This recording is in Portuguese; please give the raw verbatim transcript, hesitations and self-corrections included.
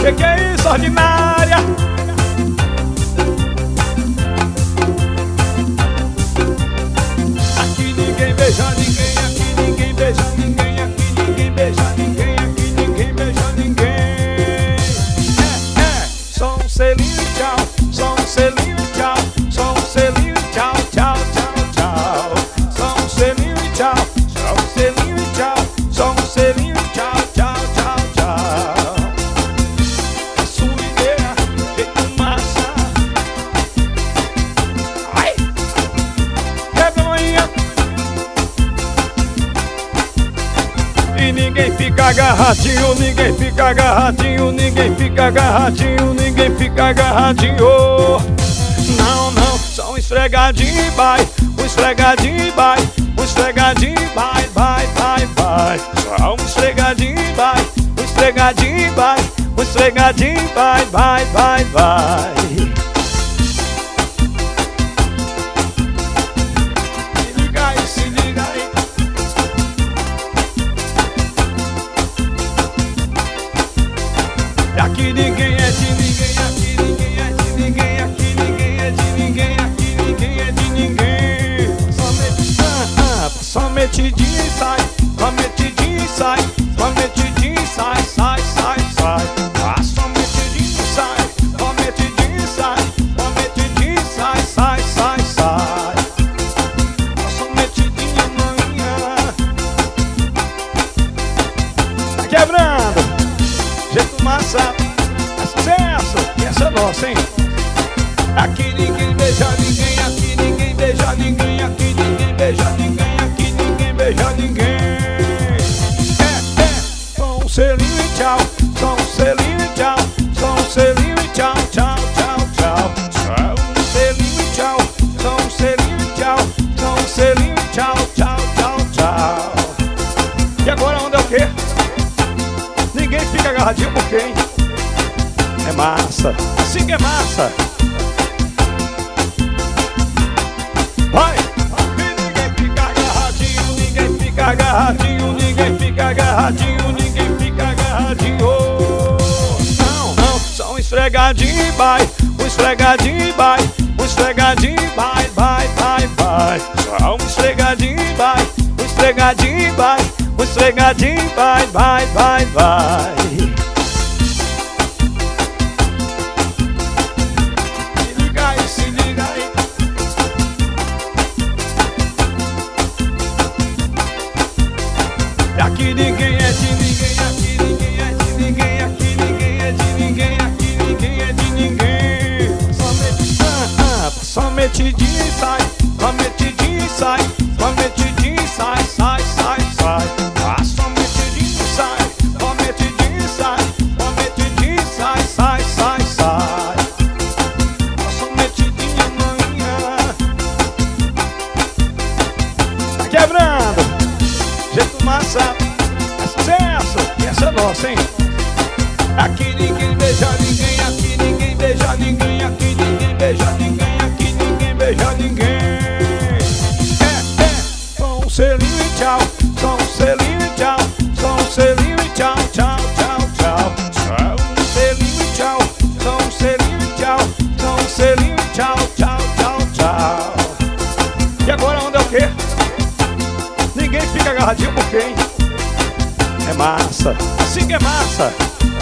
Que que é isso, ordinária? Aqui ninguém beija ninguém, aqui ninguém beija ninguém, aqui ninguém beija ninguém, aqui ninguém beija ninguém. É, é, só um selinho, tchau, só um selinho, tchau, só um selinho, tchau, tchau, tchau, tchau. Só um selinho, tchau, só um selinho, tchau, só um selinho, tchau, tchau, tchau, tchau. A sua ideia, jeito massa. Ai, quebra amanhã. E ninguém fica agarradinho, ninguém fica agarradinho, ninguém fica agarradinho, ninguém fica agarradinho. Não, não, só um esfregadinho e vai, um esfregadinho e vai, um esfregadinho e vai, vai, vai, vai. Só um esfregadinho e vai, um esfregadinho e vai, um esfregadinho e vai, vai, vai, vai. Se liga aí, se liga aí. Aqui ninguém é de ninguém, aqui ninguém é de ninguém, aqui ninguém é de ninguém, aqui ninguém é de ninguém. Só mete, ah, ah, só metidinho e sai, só metidinho e sai, só metidinho e sai, sai, sai, sai. Ah, só metidinho e sai, só metidinho e sai, só metidinho e sai, sai, sai, sai. Só metidinho amanhã. Tá quebrando, jeito massa. Sucesso! E essa é nossa, hein? Aqui ninguém beija ninguém, aqui ninguém beija ninguém, aqui ninguém beija ninguém, aqui ninguém beija ninguém. É, é, só um selinho e tchau, só um selinho e tchau, só um selinho e tchau, tchau, tchau, tchau. Só um selinho e tchau, só um selinho e tchau, só um selinho e tchau, tchau, tchau, tchau. E agora onde é o quê? Ninguém fica agarradinho por quem? É massa, assim que é massa. Vai! E ninguém fica agarradinho, ninguém fica agarradinho, ninguém fica agarradinho, ninguém fica agarradinho. Não, não, só um esfregadinho e vai, um esfregadinho e vai, um esfregadinho e vai, vai, vai, vai. Só um esfregadinho e vai, um esfregadinho e vai, um esfregadinho e vai, vai, vai, vai. Aqui ninguém é de ninguém, aqui ninguém é de ninguém, aqui ninguém é de ninguém, aqui ninguém é de ninguém. Só mete, ah, ah, só metidinho e sai, só metidinho e sai, só metidinho e sai, sai, sai, sai. Ah, só metidinho e sai, só metidinho e sai, só metidinho e sai, sai, sai, sai. Só metidinho amanhã. Tá quebrando, jeito massa. Sucesso! E essa é nossa, hein? Aqui ninguém beija ninguém, aqui ninguém beija ninguém, aqui ninguém beija ninguém, aqui ninguém beija ninguém. É, é, só um selinho e tchau, só um selinho e tchau, só um selinho e tchau, tchau, tchau, tchau. Só um selinho e tchau, só um selinho e tchau, só um selinho e tchau, tchau, tchau, tchau. E agora onde é o quê? Ninguém fica agarradinho por quem? É massa, assim que é massa.